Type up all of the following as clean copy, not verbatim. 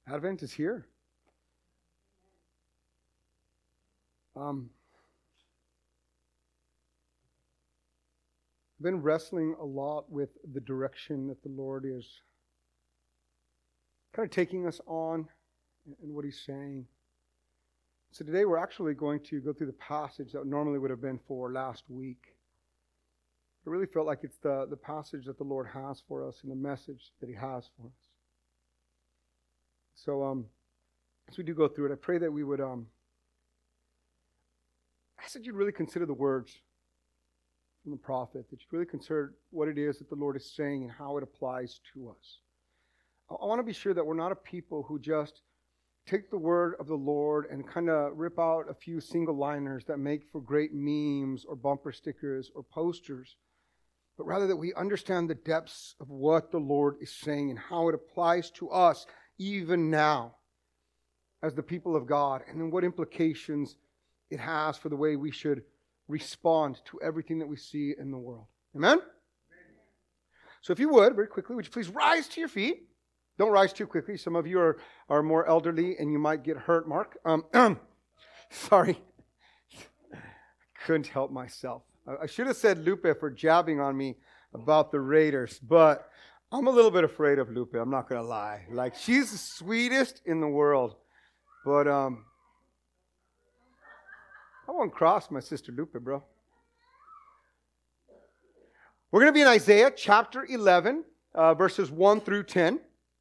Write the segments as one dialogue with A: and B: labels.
A: Advent is here. I've been wrestling a lot with the direction that the Lord is kind of taking us on and what He's saying. So today we're actually going to go through the passage that normally would have been for last week. I really felt like it's the passage that the Lord has for us and the message that He has for us. So as we do go through it, I pray that we would ask that you'd really consider the words from the prophet, that you'd really consider what it is that the Lord is saying and how it applies to us. I want to be sure that we're not a people who just take the word of the Lord and kind of rip out a few single-liners that make for great memes or bumper stickers or posters, but rather that we understand the depths of what the Lord is saying and how it applies to us even now as the people of God, and then what implications it has for the way we should respond to everything that we see in the world. Amen? So if you would, very quickly, would you please rise to your feet? Don't rise too quickly. Some of you are more elderly and you might get hurt, Mark. Sorry. I couldn't help myself. I should have said Lupe for jabbing on me about the Raiders, but I'm a little bit afraid of Lupe. I'm not going to lie. Like, she's the sweetest in the world. But I won't cross my sister Lupe, bro. We're going to be in Isaiah chapter 11, verses 1 through 10.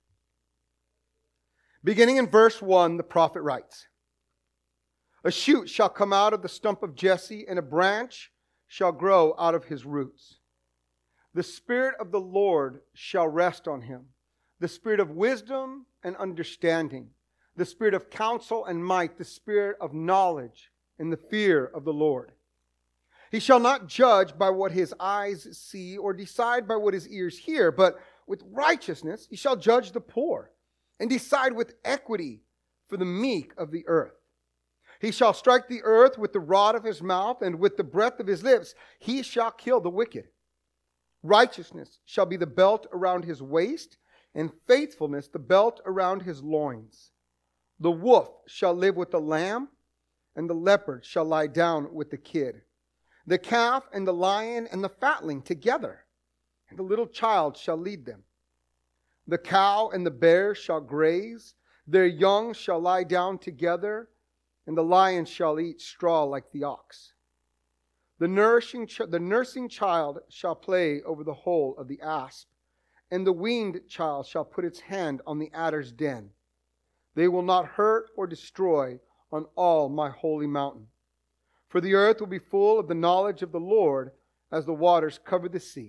A: Beginning in verse 1, the prophet writes, "A shoot shall come out of the stump of Jesse, and a branch shall grow out of his roots. The Spirit of the Lord shall rest on him, the Spirit of wisdom and understanding, the Spirit of counsel and might, the Spirit of knowledge and the fear of the Lord. He shall not judge by what his eyes see or decide by what his ears hear, but with righteousness he shall judge the poor and decide with equity for the meek of the earth. He shall strike the earth with the rod of his mouth, and with the breath of his lips he shall kill the wicked. Righteousness shall be the belt around his waist, and faithfulness the belt around his loins. The wolf shall live with the lamb, and the leopard shall lie down with the kid. The calf and the lion and the fatling together, and the little child shall lead them. The cow and the bear shall graze, their young shall lie down together, and the lion shall eat straw like the ox. The nursing child shall play over the hole of the asp, and the weaned child shall put its hand on the adder's den. They will not hurt or destroy on all my holy mountain. For the earth will be full of the knowledge of the Lord as the waters cover the sea.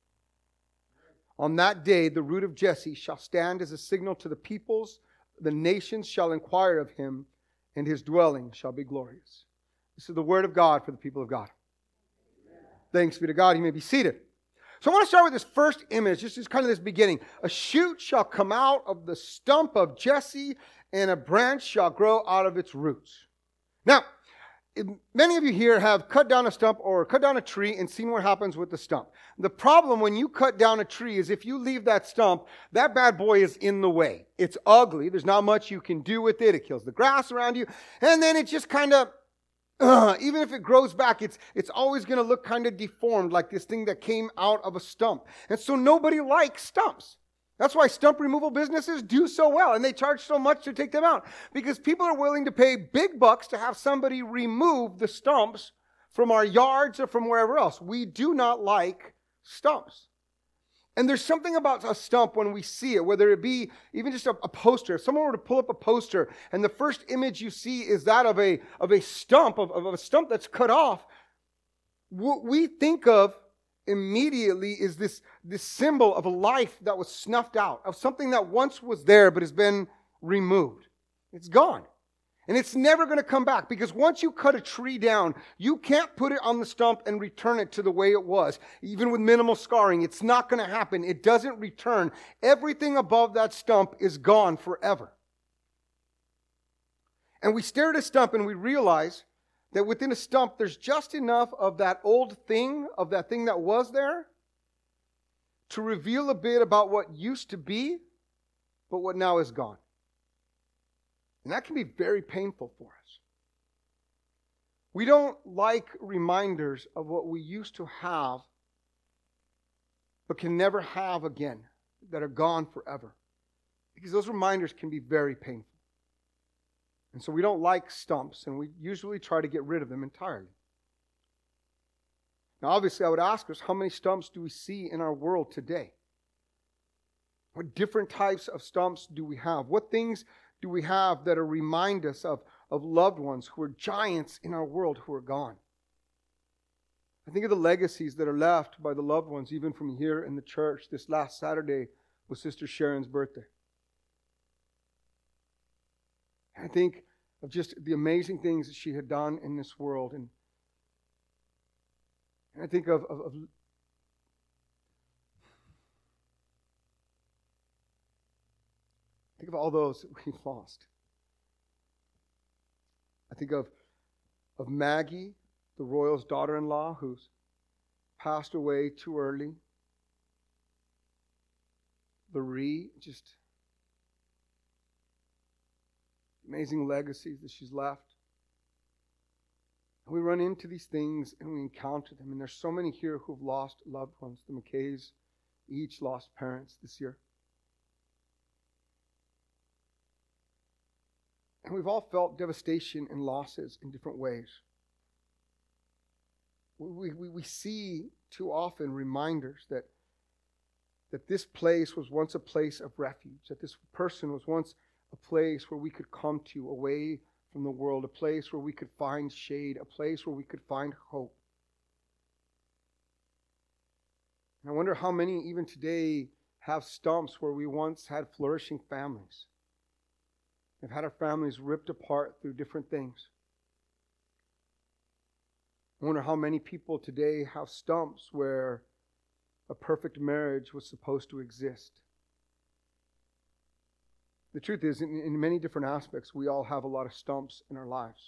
A: On that day the root of Jesse shall stand as a signal to the peoples. The nations shall inquire of him, and his dwelling shall be glorious." This is the word of God for the people of God. Thanks be to God. You may be seated. So I want to start with this first image. This is kind of this beginning. A shoot shall come out of the stump of Jesse, and a branch shall grow out of its roots. Now, many of you here have cut down a stump or cut down a tree and seen what happens with the stump. The problem when you cut down a tree is if you leave that stump, that bad boy is in the way. It's ugly. There's not much you can do with it. It kills the grass around you. And then it just kind of, even if it grows back, it's always going to look kind of deformed, like this thing that came out of a stump. And so nobody likes stumps. That's why stump removal businesses do so well, and they charge so much to take them out, because people are willing to pay big bucks to have somebody remove the stumps from our yards or from wherever else. We do not like stumps. And there's something about a stump when we see it, whether it be even just a poster. If someone were to pull up a poster and the first image you see is that of a stump, of a stump that's cut off, what we think of immediately is this symbol of a life that was snuffed out, of something that once was there but has been removed. It's gone. And it's never going to come back, because once you cut a tree down, you can't put it on the stump and return it to the way it was. Even with minimal scarring, it's not going to happen. It doesn't return. Everything above that stump is gone forever. And we stare at a stump and we realize that within a stump, there's just enough of that old thing, of that thing that was there, to reveal a bit about what used to be, but what now is gone. And that can be very painful for us. We don't like reminders of what we used to have, but can never have again, that are gone forever. Because those reminders can be very painful. And so we don't like stumps, and we usually try to get rid of them entirely. Now, obviously, I would ask us, how many stumps do we see in our world today? What different types of stumps do we have? What things do we have that are remind us of loved ones who are giants in our world who are gone? I think of the legacies that are left by the loved ones, even from here in the church. This last Saturday was Sister Sharon's birthday. I think of just the amazing things that she had done in this world. And I think of all those that we've lost. I think of Maggie, the royal's daughter-in-law, who's passed away too early. Laree, just amazing legacies that she's left. And we run into these things and we encounter them. And there's so many here who've lost loved ones. The McKays each lost parents this year. And we've all felt devastation and losses in different ways. We see too often reminders that this place was once a place of refuge, that this person was once a place where we could come to away from the world, a place where we could find shade, a place where we could find hope. And I wonder how many even today have stumps where we once had flourishing families. We've had our families ripped apart through different things. I wonder how many people today have stumps where a perfect marriage was supposed to exist. The truth is, in many different aspects, we all have a lot of stumps in our lives.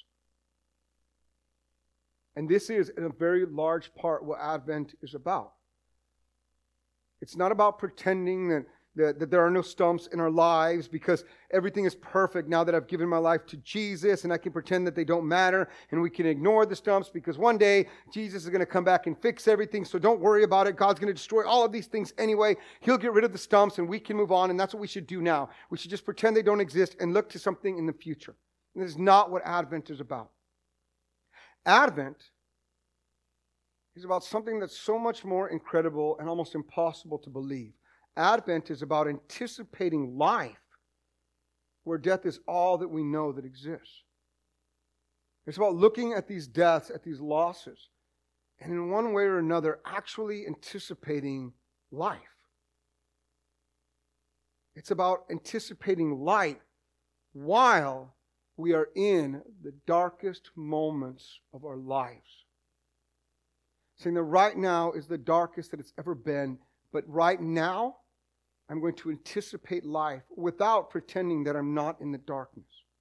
A: And this is, in a very large part, what Advent is about. It's not about pretending that there are no stumps in our lives because everything is perfect now that I've given my life to Jesus, and I can pretend that they don't matter, and we can ignore the stumps because one day Jesus is going to come back and fix everything, so don't worry about it. God's going to destroy all of these things anyway. He'll get rid of the stumps and we can move on, and that's what we should do now. We should just pretend they don't exist and look to something in the future. And this is not what Advent is about. Advent is about something that's so much more incredible and almost impossible to believe. Advent is about anticipating life where death is all that we know that exists. It's about looking at these deaths, at these losses, and in one way or another actually anticipating life. It's about anticipating light while we are in the darkest moments of our lives. Saying that right now is the darkest that it's ever been, but right now, I'm going to anticipate life without pretending that I'm not in the darkness.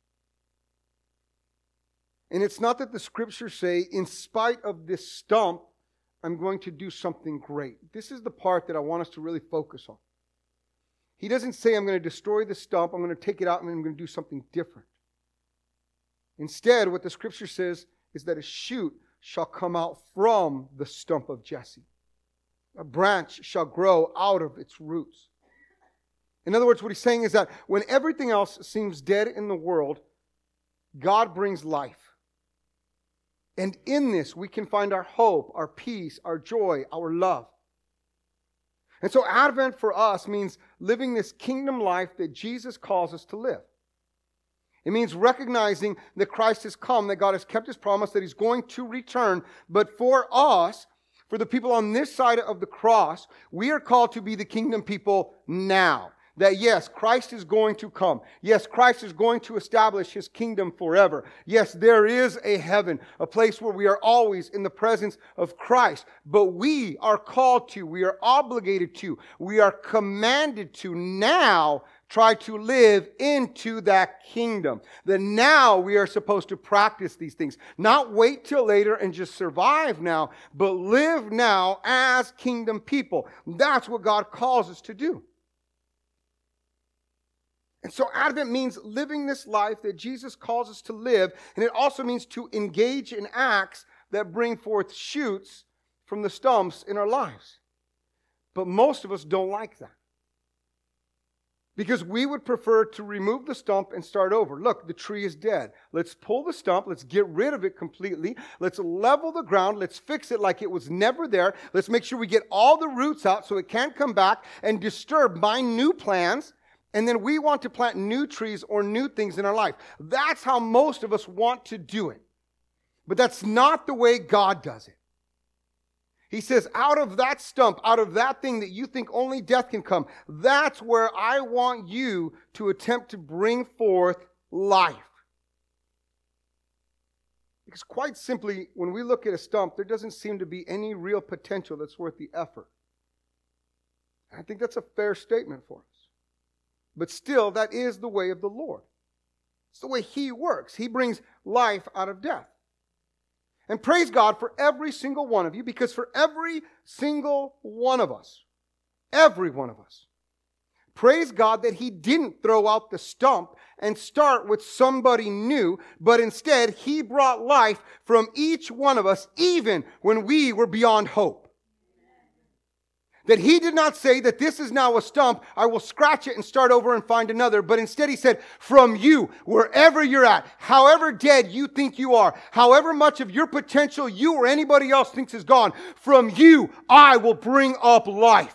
A: And it's not that the scriptures say, in spite of this stump, I'm going to do something great. This is the part that I want us to really focus on. He doesn't say, I'm going to destroy the stump, I'm going to take it out, and I'm going to do something different. Instead, what the scripture says is that a shoot shall come out from the stump of Jesse. A branch shall grow out of its roots. In other words, what he's saying is that when everything else seems dead in the world, God brings life. And in this, we can find our hope, our peace, our joy, our love. And so Advent for us means living this kingdom life that Jesus calls us to live. It means recognizing that Christ has come, that God has kept His promise, that He's going to return. But for us, for the people on this side of the cross, we are called to be the kingdom people now. That yes, Christ is going to come. Yes, Christ is going to establish His kingdom forever. Yes, there is a heaven, a place where we are always in the presence of Christ. But we are called to, we are obligated to, we are commanded to now try to live into that kingdom. That now we are supposed to practice these things. Not wait till later and just survive now, but live now as kingdom people. That's what God calls us to do. And so Advent means living this life that Jesus calls us to live, and it also means to engage in acts that bring forth shoots from the stumps in our lives. But most of us don't like that, because we would prefer to remove the stump and start over. Look, the tree is dead. Let's pull the stump. Let's get rid of it completely. Let's level the ground. Let's fix it like it was never there. Let's make sure we get all the roots out so it can't come back and disturb my new plans. And then we want to plant new trees or new things in our life. That's how most of us want to do it. But that's not the way God does it. He says, out of that stump, out of that thing that you think only death can come, that's where I want you to attempt to bring forth life. Because quite simply, when we look at a stump, there doesn't seem to be any real potential that's worth the effort. I think that's a fair statement for us. But still, that is the way of the Lord. It's the way He works. He brings life out of death. And praise God for every single one of you, because for every single one of us, every one of us, praise God that He didn't throw out the stump and start with somebody new, but instead He brought life from each one of us, even when we were beyond hope. That He did not say that this is now a stump, I will scratch it and start over and find another. But instead He said, from you, wherever you're at, however dead you think you are, however much of your potential you or anybody else thinks is gone, from you, I will bring up life.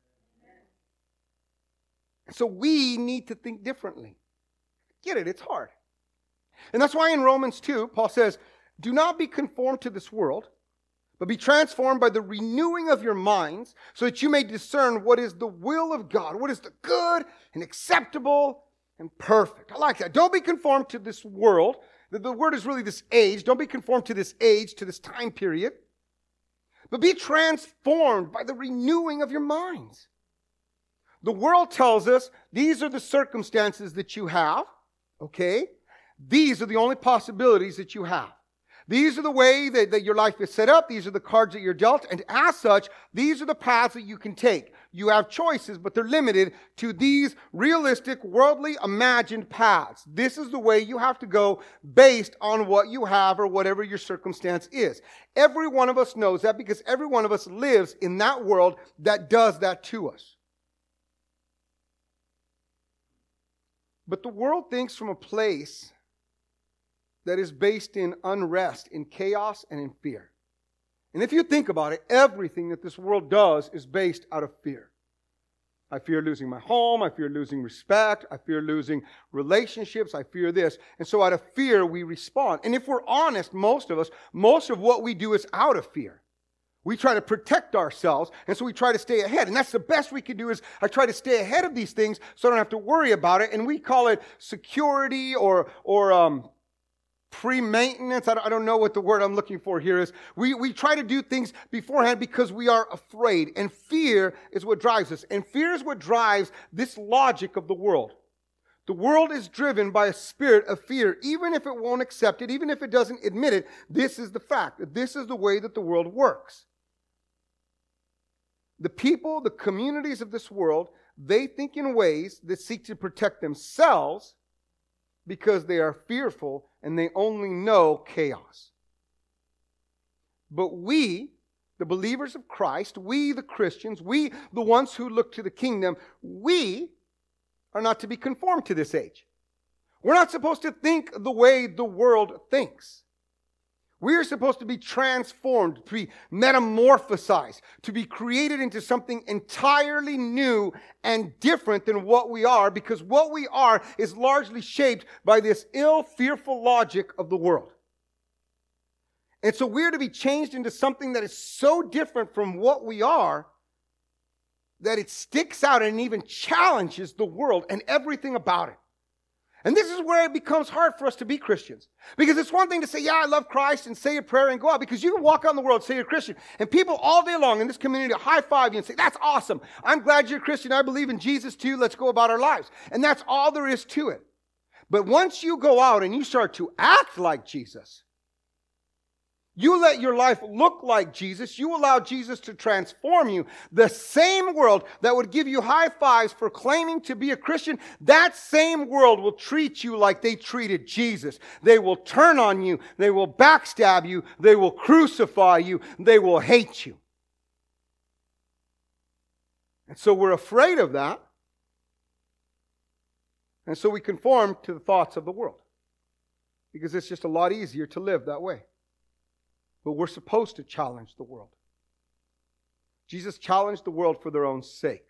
A: So we need to think differently. Get it? It's hard. And that's why in Romans 2, Paul says, do not be conformed to this world, but be transformed by the renewing of your minds, so that you may discern what is the will of God, what is the good and acceptable and perfect. I like that. Don't be conformed to this world. The word is really this age. Don't be conformed to this age, to this time period. But be transformed by the renewing of your minds. The world tells us these are the circumstances that you have, okay? These are the only possibilities that you have. These are the way that your life is set up. These are the cards that you're dealt. And as such, these are the paths that you can take. You have choices, but they're limited to these realistic, worldly, imagined paths. This is the way you have to go based on what you have or whatever your circumstance is. Every one of us knows that, because every one of us lives in that world that does that to us. But the world thinks from a place that is based in unrest, in chaos, and in fear. And if you think about it, everything that this world does is based out of fear. I fear losing my home. I fear losing respect. I fear losing relationships. I fear this. And so out of fear, we respond. And if we're honest, most of us, most of what we do is out of fear. We try to protect ourselves, and so we try to stay ahead. And that's the best we can do, is I try to stay ahead of these things so I don't have to worry about it. And we call it security or pre-maintenance. I don't know what the word I'm looking for here is. We try to do things beforehand because we are afraid. And fear is what drives us. And fear is what drives this logic of the world. The world is driven by a spirit of fear. Even if it won't accept it, even if it doesn't admit it, this is the fact. This is the way that the world works. The people, the communities of this world, they think in ways that seek to protect themselves because they are fearful and they only know chaos. But we, the believers of Christ, we the Christians, we the ones who look to the kingdom, we are not to be conformed to this age. We're not supposed to think the way the world thinks. We are supposed to be transformed, to be metamorphosized, to be created into something entirely new and different than what we are, because what we are is largely shaped by this ill, fearful logic of the world. And so we're to be changed into something that is so different from what we are that it sticks out and even challenges the world and everything about it. And this is where it becomes hard for us to be Christians. Because it's one thing to say, yeah, I love Christ, and say a prayer and go out. Because you can walk out in the world and say you're a Christian, and people all day long in this community high five you and say, that's awesome. I'm glad you're a Christian. I believe in Jesus too. Let's go about our lives. And that's all there is to it. But once you go out and you start to act like Jesus, You let your life look like Jesus. You allow Jesus to transform you. The same world that would give you high fives for claiming to be a Christian, that same world will treat you like they treated Jesus. They will turn on you. They will backstab you. They will crucify you. They will hate you. And so we're afraid of that. And so we conform to the thoughts of the world. Because it's just a lot easier to live that way. But we're supposed to challenge the world. Jesus challenged the world for their own sake.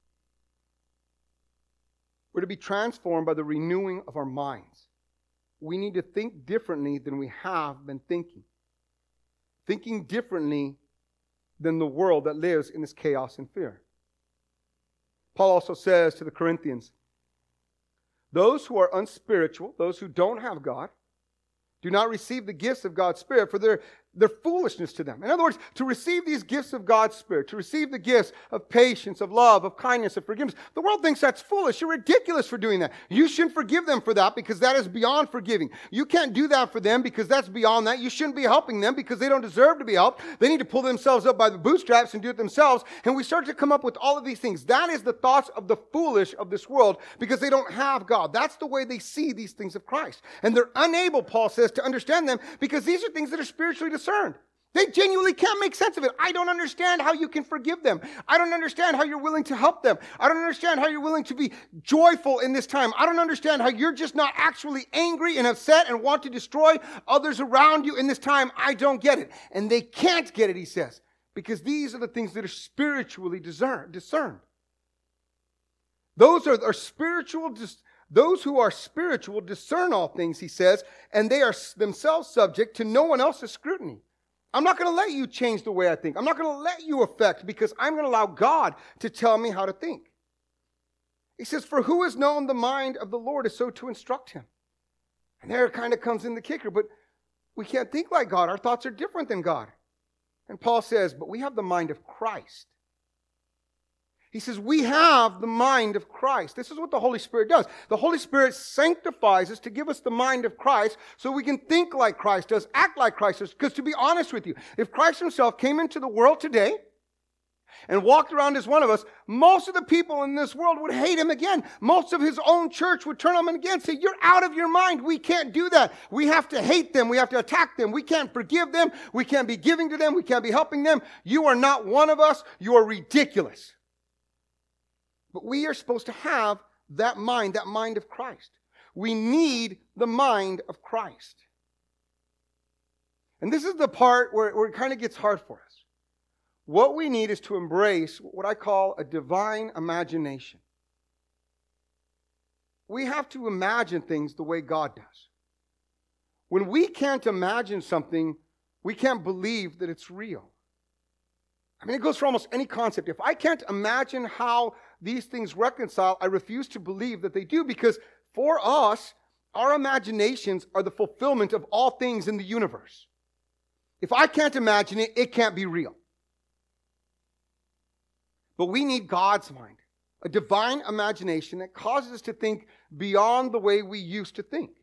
A: We're to be transformed by the renewing of our minds. We need to think differently than we have been thinking. Thinking differently than the world that lives in this chaos and fear. Paul also says to the Corinthians, those who are unspiritual, those who don't have God, do not receive the gifts of God's Spirit, for they're foolishness to them. In other words, to receive these gifts of God's Spirit, to receive the gifts of patience, of love, of kindness, of forgiveness, the world thinks that's foolish. You're ridiculous for doing that. You shouldn't forgive them for that because that is beyond forgiving. You can't do that for them because that's beyond that. You shouldn't be helping them because they don't deserve to be helped. They need to pull themselves up by the bootstraps and do it themselves. And we start to come up with all of these things. That is the thoughts of the foolish of this world because they don't have God. That's the way they see these things of Christ. And they're unable, Paul says, to understand them because these are things that are spiritually discerned. They genuinely can't make sense of it. I don't understand how you can forgive them. I don't understand how you're willing to help them. I don't understand how you're willing to be joyful in this time. I don't understand how you're just not actually angry and upset and want to destroy others around you in this time. I don't get it. And they can't get it, he says, because these are the things that are spiritually discerned. Those are spiritual. Those who are spiritual discern all things, he says, and they are themselves subject to no one else's scrutiny. I'm not going to let you change the way I think. I'm not going to let you affect because I'm going to allow God to tell me how to think. He says, for who has known the mind of the Lord is so to instruct him. And there it kind of comes in the kicker, but we can't think like God. Our thoughts are different than God. And Paul says, but we have the mind of Christ. He says, we have the mind of Christ. This is what the Holy Spirit does. The Holy Spirit sanctifies us to give us the mind of Christ so we can think like Christ does, act like Christ does. Because to be honest with you, if Christ himself came into the world today and walked around as one of us, most of the people in this world would hate him again. Most of his own church would turn on him again and say, you're out of your mind. We can't do that. We have to hate them. We have to attack them. We can't forgive them. We can't be giving to them. We can't be helping them. You are not one of us. You are ridiculous. But we are supposed to have that mind of Christ. We need the mind of Christ. And this is the part where it kind of gets hard for us. What we need is to embrace what I call a divine imagination. We have to imagine things the way God does. When we can't imagine something, we can't believe that it's real. I mean, it goes for almost any concept. If I can't imagine how these things reconcile, I refuse to believe that they do, because for us, our imaginations are the fulfillment of all things in the universe. If I can't imagine it, it can't be real. But we need God's mind, a divine imagination that causes us to think beyond the way we used to think.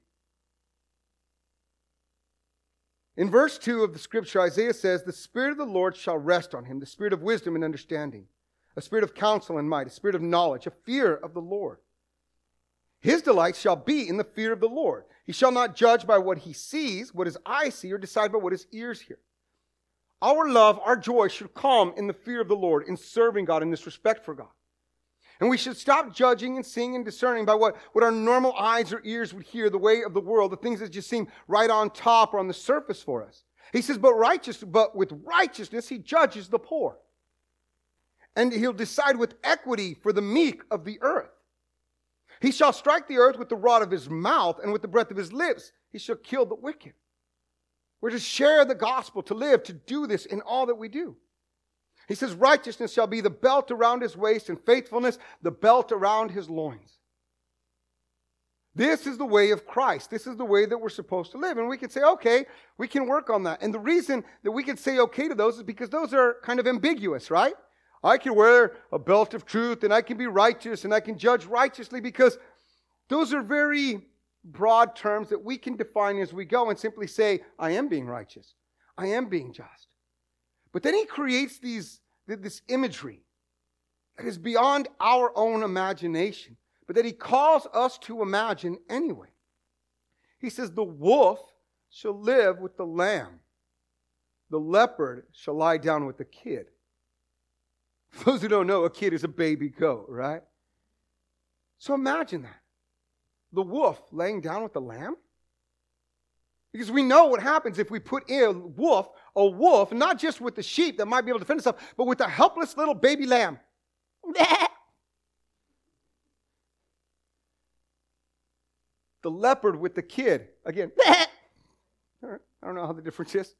A: In verse 2 of the scripture, Isaiah says, the Spirit of the Lord shall rest on him, the Spirit of wisdom and understanding, a spirit of counsel and might, a spirit of knowledge, a fear of the Lord. His delight shall be in the fear of the Lord. He shall not judge by what he sees, what his eyes see, or decide by what his ears hear. Our love, our joy should come in the fear of the Lord, in serving God, in this respect for God. And we should stop judging and seeing and discerning by what our normal eyes or ears would hear, the way of the world, the things that just seem right on top or on the surface for us. He says, but with righteousness he judges the poor. And he'll decide with equity for the meek of the earth. He shall strike the earth with the rod of his mouth, and with the breath of his lips he shall kill the wicked. We're to share the gospel, to live, to do this in all that we do. He says, righteousness shall be the belt around his waist, and faithfulness the belt around his loins. This is the way of Christ. This is the way that we're supposed to live. And we can say, okay, we can work on that. And the reason that we can say okay to those is because those are kind of ambiguous, right? I can wear a belt of truth, and I can be righteous, and I can judge righteously, because those are very broad terms that we can define as we go and simply say, I am being righteous. I am being just. But then he creates this imagery that is beyond our own imagination, but that he calls us to imagine anyway. He says, the wolf shall live with the lamb. The leopard shall lie down with the kid. For those who don't know, a kid is a baby goat, right? So imagine that. The wolf laying down with the lamb. Because we know what happens if we put a wolf, not just with the sheep that might be able to defend itself, but with a helpless little baby lamb. The leopard with the kid. Again, I don't know how the difference is.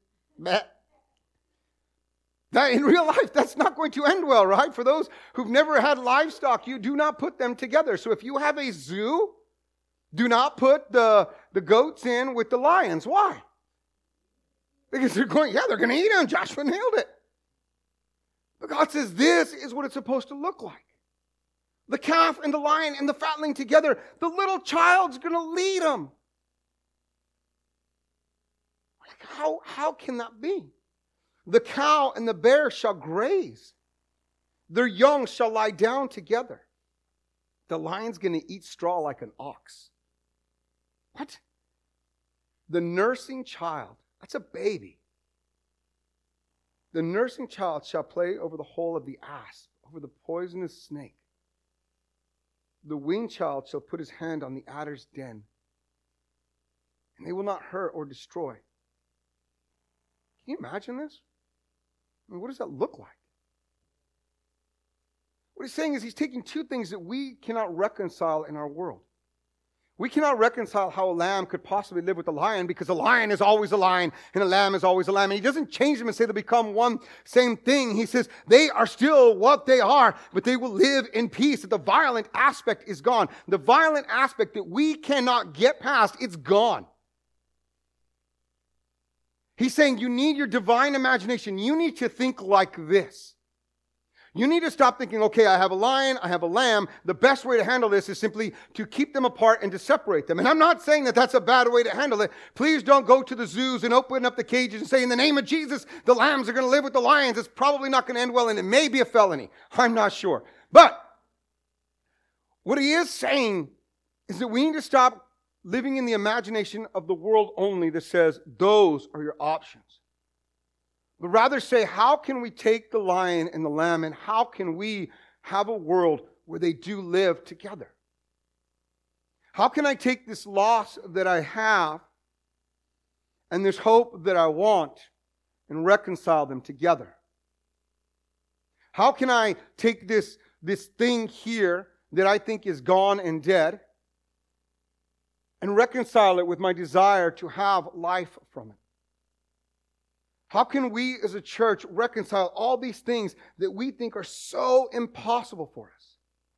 A: That in real life, that's not going to end well, right? For those who've never had livestock, you do not put them together. So if you have a zoo, do not put the goats in with the lions. Why? Because they're going to eat them. Joshua nailed it. But God says this is what it's supposed to look like. The calf and the lion and the fatling together. The little child's going to lead them. How can that be? The cow and the bear shall graze. Their young shall lie down together. The lion's going to eat straw like an ox. What? The nursing child, that's a baby. The nursing child shall play over the hole of the asp, over the poisonous snake. The weaned child shall put his hand on the adder's den, and they will not hurt or destroy. Can you imagine this? I mean, what does that look like? What he's saying is he's taking two things that we cannot reconcile in our world. We cannot reconcile how a lamb could possibly live with a lion because a lion is always a lion and a lamb is always a lamb. And he doesn't change them and say they become one same thing. He says they are still what they are, but they will live in peace. That the violent aspect is gone. The violent aspect that we cannot get past, it's gone. He's saying you need your divine imagination. You need to think like this. You need to stop thinking, okay, I have a lion, I have a lamb. The best way to handle this is simply to keep them apart and to separate them. And I'm not saying that that's a bad way to handle it. Please don't go to the zoos and open up the cages and say, in the name of Jesus, the lambs are going to live with the lions. It's probably not going to end well, and it may be a felony. I'm not sure. But what he is saying is that we need to stop living in the imagination of the world only that says those are your options. But rather say, how can we take the lion and the lamb and how can we have a world where they do live together? How can I take this loss that I have and this hope that I want and reconcile them together? How can I take this thing here that I think is gone and dead and reconcile it with my desire to have life from it? How can we as a church reconcile all these things that we think are so impossible for us?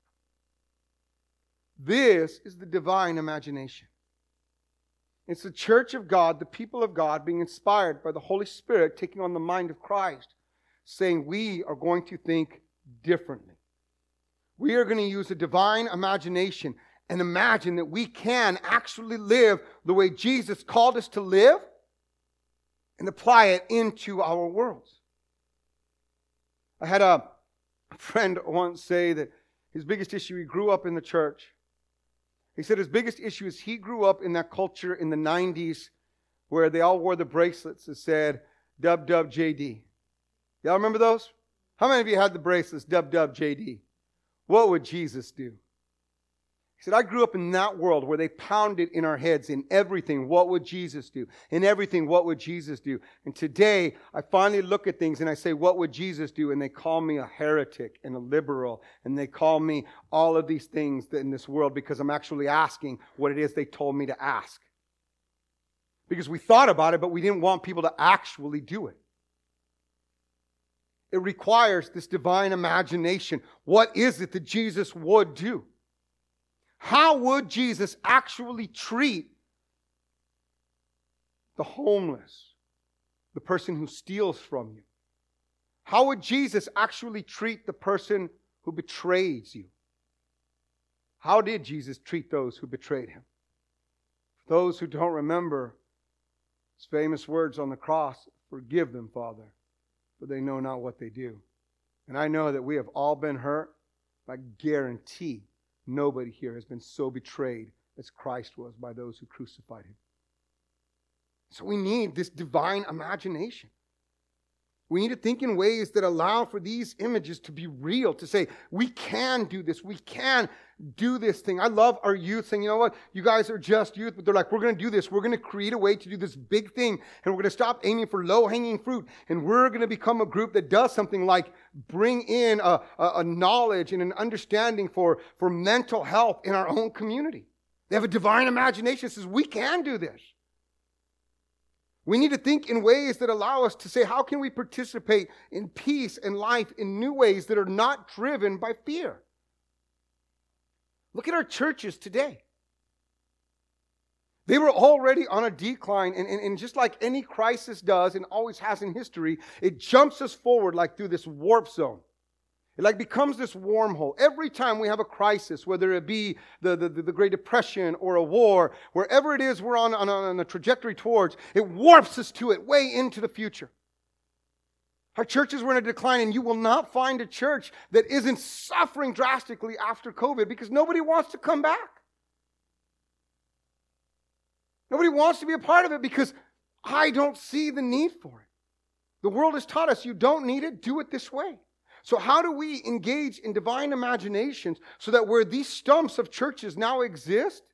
A: This is the divine imagination. It's the church of God, the people of God, being inspired by the Holy Spirit, taking on the mind of Christ, saying we are going to think differently. We are going to use a divine imagination and imagine that we can actually live the way Jesus called us to live and apply it into our worlds. I had a friend once say that his biggest issue, he grew up in the church. He said his biggest issue is he grew up in that culture in the 90s where they all wore the bracelets that said, Dub Dub JD. Y'all remember those? How many of you had the bracelets, Dub Dub JD? What would Jesus do? He said, I grew up in that world where they pounded in our heads in everything, what would Jesus do? In everything, what would Jesus do? And today, I finally look at things and I say, what would Jesus do? And they call me a heretic and a liberal. And they call me all of these things in this world because I'm actually asking what it is they told me to ask. Because we thought about it, but we didn't want people to actually do it. It requires this divine imagination. What is it that Jesus would do? How would Jesus actually treat the homeless, the person who steals from you? How would Jesus actually treat the person who betrays you? How did Jesus treat those who betrayed him? For those who don't remember, His famous words on the cross, "Forgive them, Father, for they know not what they do." And I know that we have all been hurt. I guarantee nobody here has been so betrayed as Christ was by those who crucified him. So we need this divine imagination. We need to think in ways that allow for these images to be real, to say, we can do this. We can do this thing. I love our youth saying, you know what? You guys are just youth, but they're like, we're going to do this. We're going to create a way to do this big thing, and we're going to stop aiming for low-hanging fruit, and we're going to become a group that does something like bring in a knowledge and an understanding for mental health in our own community. They have a divine imagination that says, we can do this. We need to think in ways that allow us to say, how can we participate in peace and life in new ways that are not driven by fear? Look at our churches today. They were already on a decline, and just like any crisis does and always has in history, it jumps us forward like through this warp zone. It like becomes this wormhole. Every time we have a crisis, whether it be the Great Depression or a war, wherever it is we're on a trajectory towards, it warps us to it way into the future. Our churches were in a decline, and you will not find a church that isn't suffering drastically after COVID because nobody wants to come back. Nobody wants to be a part of it because I don't see the need for it. The world has taught us you don't need it, do it this way. So how do we engage in divine imaginations so that where these stumps of churches now exist,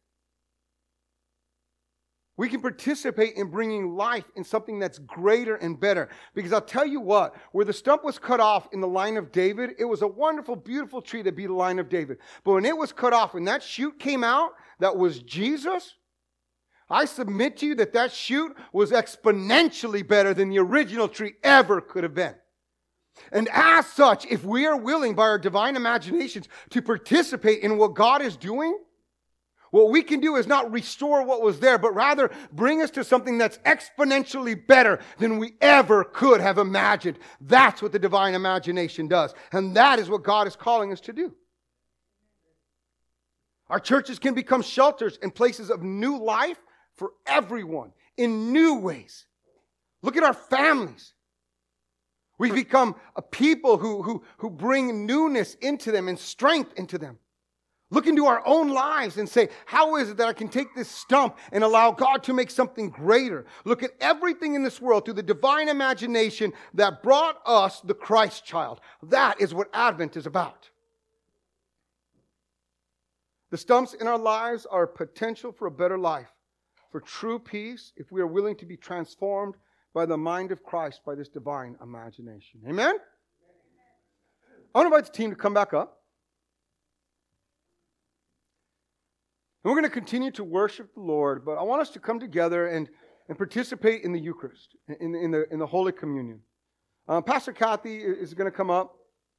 A: we can participate in bringing life in something that's greater and better? Because I'll tell you what, where the stump was cut off in the line of David, it was a wonderful, beautiful tree to be the line of David. But when it was cut off, when that shoot came out, that was Jesus, I submit to you that shoot was exponentially better than the original tree ever could have been. And as such, if we are willing by our divine imaginations to participate in what God is doing, what we can do is not restore what was there, but rather bring us to something that's exponentially better than we ever could have imagined. That's what the divine imagination does. And that is what God is calling us to do. Our churches can become shelters and places of new life for everyone in new ways. Look at our families. We become a people who bring newness into them and strength into them. Look into our own lives and say, how is it that I can take this stump and allow God to make something greater? Look at everything in this world through the divine imagination that brought us the Christ child. That is what Advent is about. The stumps in our lives are potential for a better life, for true peace, if we are willing to be transformed by the mind of Christ, by this divine imagination. Amen? I want to invite the team to come back up. And we're going to continue to worship the Lord, but I want us to come together and participate in the Eucharist, in the Holy Communion. Pastor Kathy is going to come up.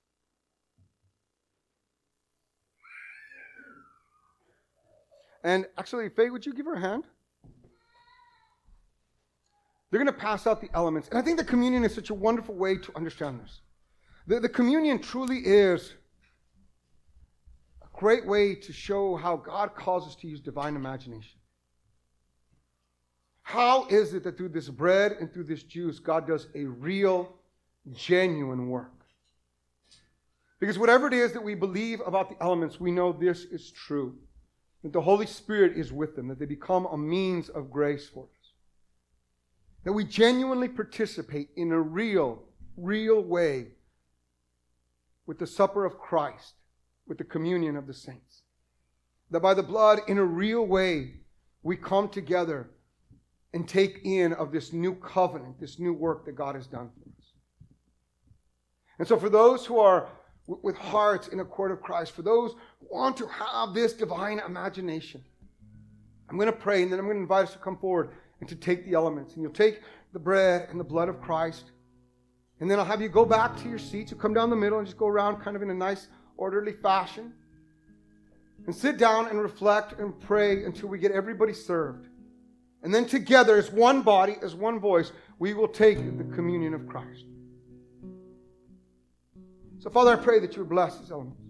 A: And actually, Faye, would you give her a hand? They're going to pass out the elements. And I think the communion is such a wonderful way to understand this. The communion truly is a great way to show how God calls us to use divine imagination. How is it that through this bread and through this juice, God does a real, genuine work? Because whatever it is that we believe about the elements, we know this is true. That the Holy Spirit is with them, that they become a means of grace for us. That we genuinely participate in a real way with the supper of Christ, with the communion of the saints. That by the blood, in a real way, we come together and take in of this new covenant, this new work that God has done for us. And so for those who are with hearts in accord of Christ, for those who want to have this divine imagination, I'm going to pray, and then I'm going to invite us to come forward and to take the elements. And you'll take the bread and the blood of Christ. And then I'll have you go back to your seats. You'll come down the middle and just go around kind of in a nice, orderly fashion. And sit down and reflect and pray until we get everybody served. And then together, as one body, as one voice, we will take the communion of Christ. So, Father, I pray that you would bless these elements.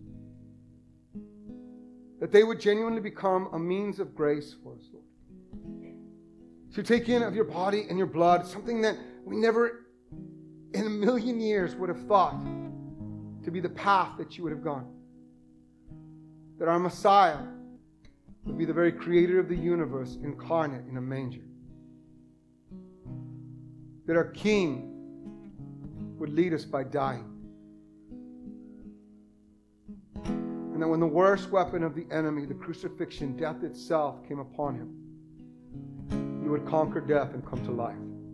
A: That they would genuinely become a means of grace for us, Lord. to take in of your body and your blood, something that we never in a million years would have thought to be the path that you would have gone. That our Messiah would be the very creator of the universe incarnate in a manger. That our King would lead us by dying. And that when the worst weapon of the enemy, the crucifixion, death itself, came upon him, you would conquer death and come to life.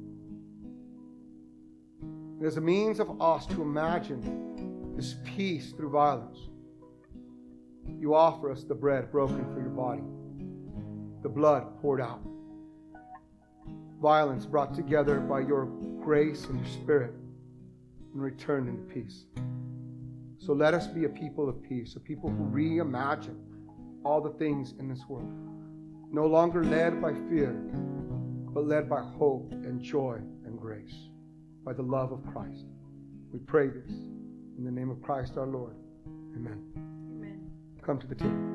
A: And as a means of us to imagine this peace through violence, you offer us the bread broken for your body, the blood poured out, violence brought together by your grace and your Spirit, and returned into peace. So let us be a people of peace, a people who reimagine all the things in this world, no longer led by fear, but led by hope and joy and grace, by the love of Christ. We pray this in the name of Christ our Lord. Amen. Come to the table.